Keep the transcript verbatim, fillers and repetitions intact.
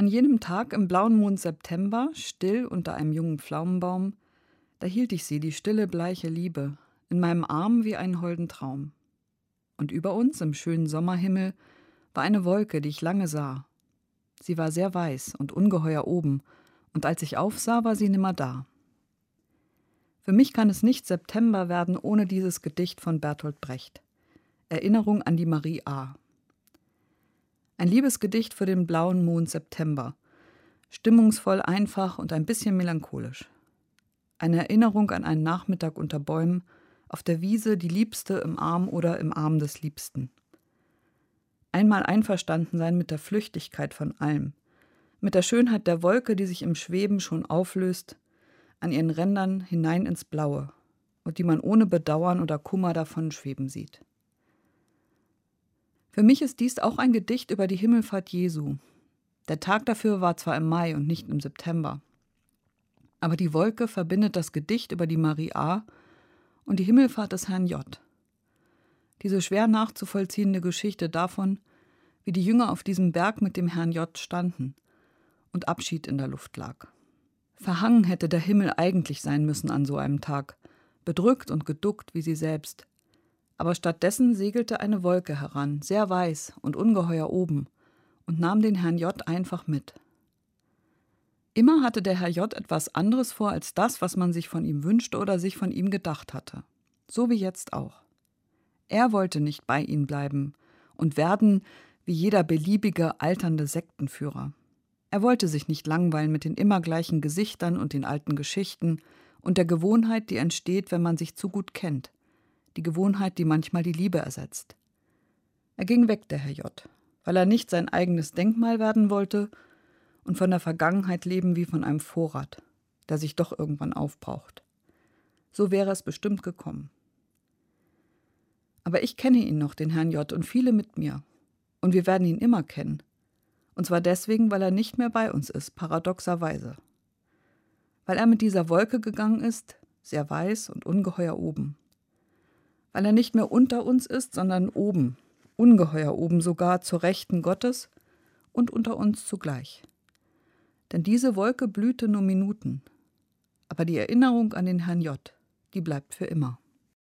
An jenem Tag im blauen Mond September, still unter einem jungen Pflaumenbaum, da hielt ich sie, die stille, bleiche Liebe, in meinem Arm wie einen holden Traum. Und über uns im schönen Sommerhimmel war eine Wolke, die ich lange sah. Sie war sehr weiß und ungeheuer oben, und als ich aufsah, war sie nimmer da. Für mich kann es nicht September werden ohne dieses Gedicht von Bertolt Brecht. Erinnerung an die Marie A. Ein Liebesgedicht für den blauen Mond September. Stimmungsvoll, einfach und ein bisschen melancholisch. Eine Erinnerung an einen Nachmittag unter Bäumen, auf der Wiese, die Liebste im Arm oder im Arm des Liebsten. Einmal einverstanden sein mit der Flüchtigkeit von allem, mit der Schönheit der Wolke, die sich im Schweben schon auflöst, an ihren Rändern hinein ins Blaue und die man ohne Bedauern oder Kummer davon schweben sieht. Für mich ist dies auch ein Gedicht über die Himmelfahrt Jesu. Der Tag dafür war zwar im Mai und nicht im September, aber die Wolke verbindet das Gedicht über die Marie A. und die Himmelfahrt des Herrn J. Diese schwer nachzuvollziehende Geschichte davon, wie die Jünger auf diesem Berg mit dem Herrn J. standen und Abschied in der Luft lag. Verhangen hätte der Himmel eigentlich sein müssen an so einem Tag, bedrückt und geduckt wie sie selbst. Aber stattdessen segelte eine Wolke heran, sehr weiß und ungeheuer oben, und nahm den Herrn J. einfach mit. Immer hatte der Herr J. etwas anderes vor als das, was man sich von ihm wünschte oder sich von ihm gedacht hatte. So wie jetzt auch. Er wollte nicht bei ihnen bleiben und werden wie jeder beliebige, alternde Sektenführer. Er wollte sich nicht langweilen mit den immer gleichen Gesichtern und den alten Geschichten und der Gewohnheit, die entsteht, wenn man sich zu gut kennt. Die Gewohnheit, die manchmal die Liebe ersetzt. Er ging weg, der Herr J., weil er nicht sein eigenes Denkmal werden wollte und von der Vergangenheit leben wie von einem Vorrat, der sich doch irgendwann aufbraucht. So wäre es bestimmt gekommen. Aber ich kenne ihn noch, den Herrn J., und viele mit mir. Und wir werden ihn immer kennen. Und zwar deswegen, weil er nicht mehr bei uns ist, paradoxerweise. Weil er mit dieser Wolke gegangen ist, sehr weiß und ungeheuer oben. Weil er nicht mehr unter uns ist, sondern oben, ungeheuer oben sogar, zur Rechten Gottes und unter uns zugleich. Denn diese Wolke blühte nur Minuten, aber die Erinnerung an den Herrn J., die bleibt für immer.